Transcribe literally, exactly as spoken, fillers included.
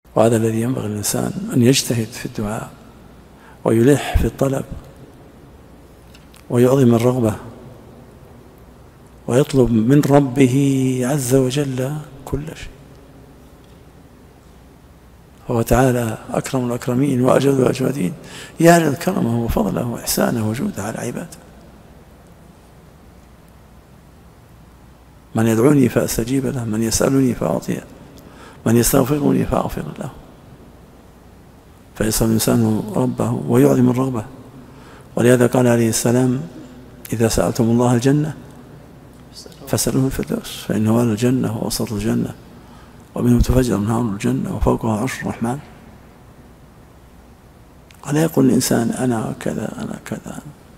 وهذا الذي ينبغي الإنسان أن يجتهد في الدعاء ويلح في الطلب ويعظم الرغبة ويطلب من ربه عز وجل كل شيء. هو تعالى أكرم الأكرمين وأجود الأجودين، يعرض كرمه وفضله وإحسانه وجوده على عباده. من يدعوني فأستجيب له، من يسألني فأعطيه، من يستغفرني فأغفر له. فيسأل الإنسان ربه ويعظم الرغبة. ولهذا قال عليه السلام: إذا سألتم الله الجنة فاسألوه الفردوس، فإنه أهل الجنة ووسط الجنة ومنه تفجر نهار الجنة وفوقها عرش الرحمن. ولا يقول الإنسان أنا كذا أنا كذا.